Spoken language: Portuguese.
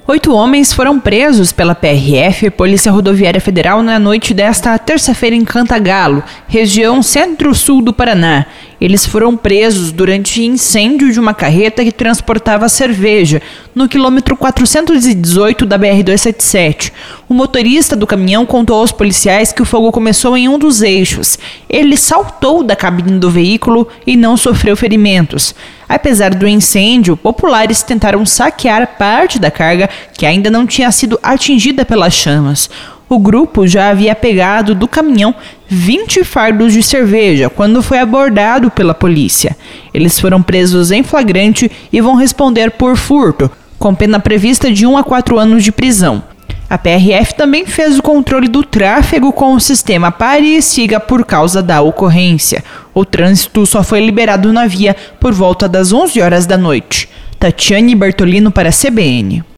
8 homens foram presos pela PRF, Polícia Rodoviária Federal, na noite desta terça-feira em Cantagalo, região centro-sul do Paraná. Eles foram presos durante incêndio de uma carreta que transportava cerveja, no quilômetro 418 da BR-277. O motorista do caminhão contou aos policiais que o fogo começou em um dos eixos. Ele saltou da cabine do veículo e não sofreu ferimentos. Apesar do incêndio, populares tentaram saquear parte da carga que ainda não tinha sido atingida pelas chamas. O grupo já havia pegado do caminhão 20 fardos de cerveja quando foi abordado pela polícia. Eles foram presos em flagrante e vão responder por furto, com pena prevista de 1 a 4 anos de prisão. A PRF também fez o controle do tráfego com o sistema Pare e Siga por causa da ocorrência. O trânsito só foi liberado na via por volta das 11 horas da noite. Tatiane Bertolino para a CBN.